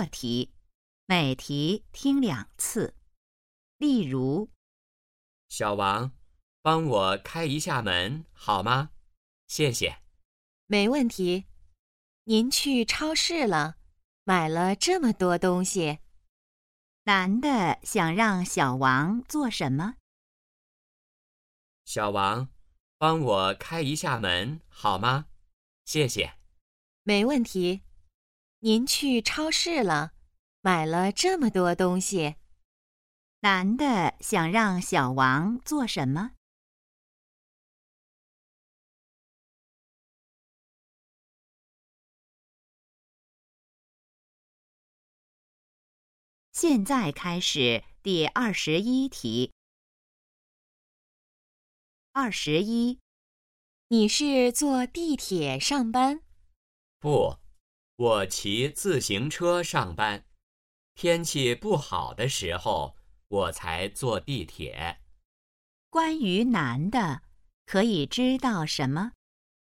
个题，每题听2次。例如， 小王，帮我开一下门好吗？谢谢。 没问题。您去超市了，买了这么多东西。 男的想让小王做什么？ 小王，帮我开一下门好吗？谢谢。 没问题。您去超市了，买了这么多东西。 男的想让小王做什么？现在开始第21题。21， 你是坐地铁上班？ 不，我骑自行车上班。天气不好的时候，我才坐地铁。 关于男的，可以知道什么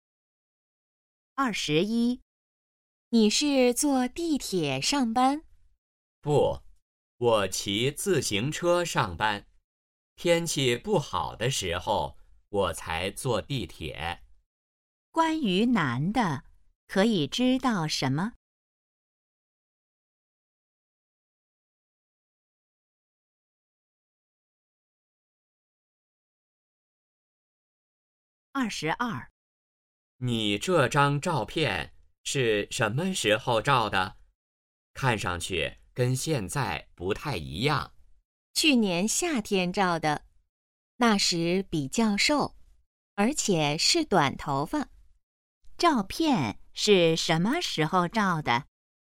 ？21， 你是坐地铁上班？ 不，我骑自行车上班。天气不好的时候，我才坐地铁。 关于男的，可以知道什么？22， 你这张照片是什么时候照的？看上去跟现在不太一样。 去年夏天照的，那时比较瘦，而且是短头发。 照片是什么时候照的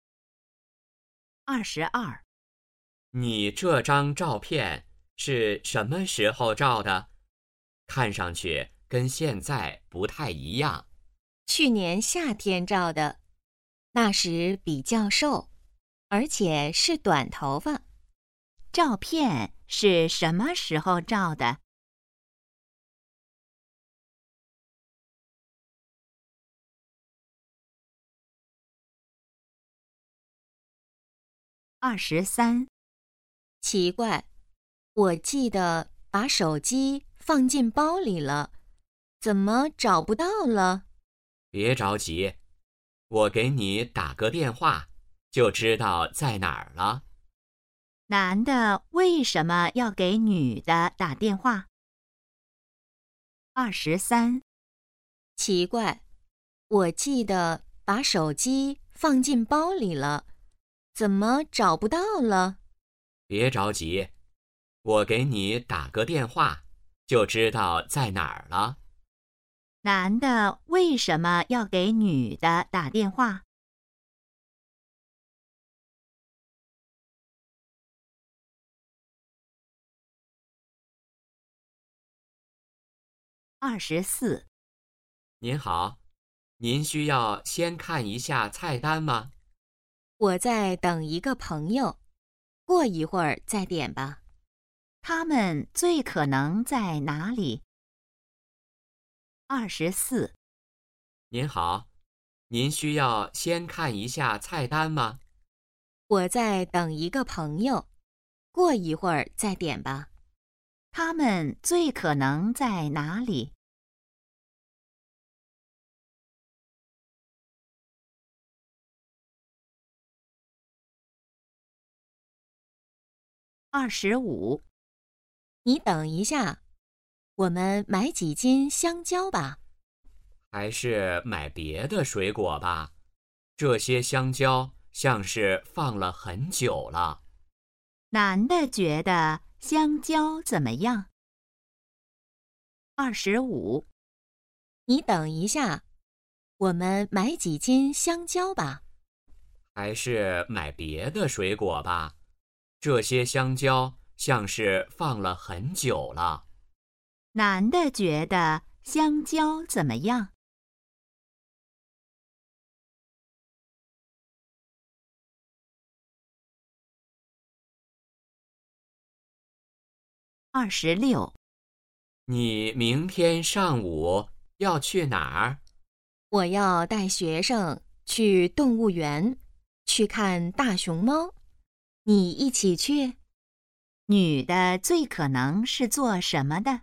？22， 你这张照片是什么时候照的？看上去跟现在不太一样。 去年夏天照的，那时比较瘦，而且是短头发。 照片是什么时候照的？23， 奇怪，我记得把手机放进包里了，怎么找不到了？ 别着急，我给你打个电话，就知道在哪儿了。 男的为什么要给女的打电话？23， 奇怪，我记得把手机放进包里了，怎么找不到了？ 别着急，我给你打个电话，就知道在哪儿了。 男的为什么要给女的打电话？24， 您好，您需要先看一下菜单吗？ 我在等一个朋友，过一会儿再点吧。 他们最可能在哪里？24， 您好，您需要先看一下菜单吗？ 我在等一个朋友，过一会儿再点吧。 他们最可能在哪里？25， 你等一下，我们买几斤香蕉吧。 还是买别的水果吧？这些香蕉像是放了很久了。 男的觉得香蕉怎么样？25， 你等一下，我们买几斤香蕉吧。 还是买别的水果吧？这些香蕉像是放了很久了。 男的觉得香蕉怎么样？26， 你明天上午要去哪儿？ 我要带学生去动物园， 去看大熊猫，你一起去？ 女的最可能是做什么的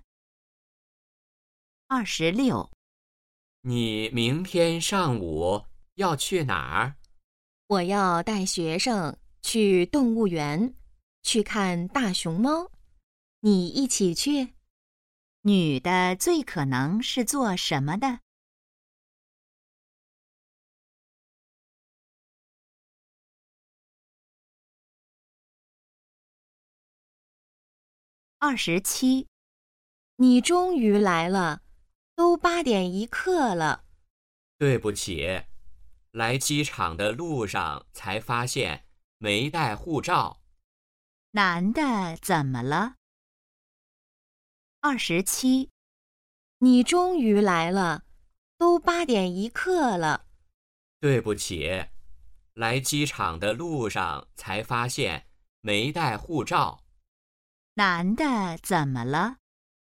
？26。 你明天上午要去哪儿？ 我要带学生去动物园，去看大熊猫，你一起去？ 女的最可能是做什么的？27。 你终于来了，都8点一刻了。 对不起，来机场的路上才发现没带护照。 男的怎么了？27。 你终于来了，都8点一刻了。 对不起，来机场的路上才发现没带护照。 男的怎么了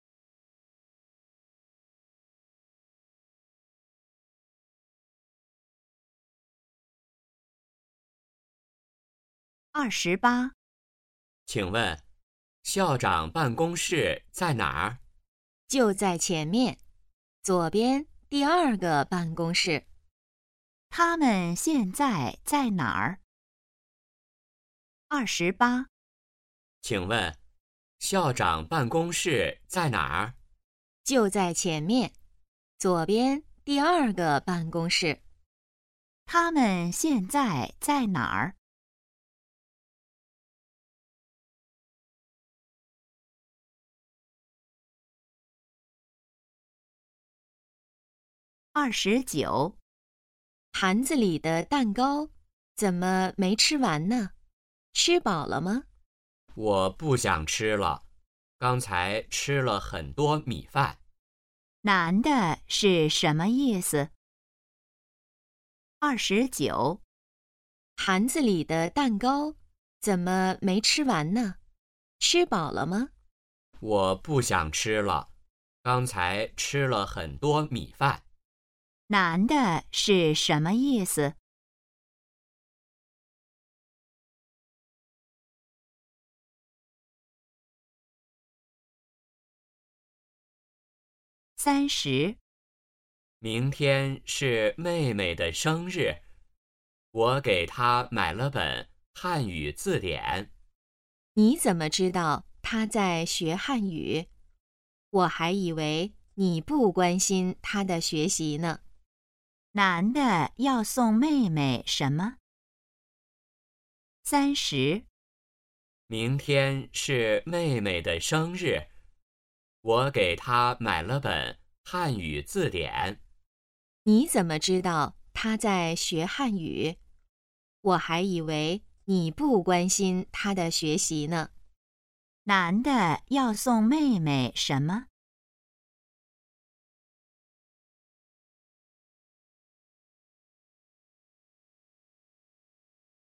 ？28。 请问，校长办公室在哪儿？ 就在前面，左边第2个办公室。 他们现在在哪儿？28。 请问，校长办公室在哪儿？ 就在前面，左边第2个办公室。 他们现在在哪儿？29。 盘子里的蛋糕怎么没吃完呢？吃饱了吗？ 我不想吃了，刚才吃了很多米饭。 男的是什么意思？29。 盘子里的蛋糕怎么没吃完呢？吃饱了吗？ 我不想吃了，刚才吃了很多米饭。 男的是什么意思？30。 明天是妹妹的生日，我给她买了本汉语字典。 你怎么知道她在学汉语？我还以为你不关心她的学习呢。 男的要送妹妹什么？30。 明天是妹妹的生日，我给她买了本汉语字典。 你怎么知道她在学汉语？我还以为你不关心她的学习呢。 男的要送妹妹什么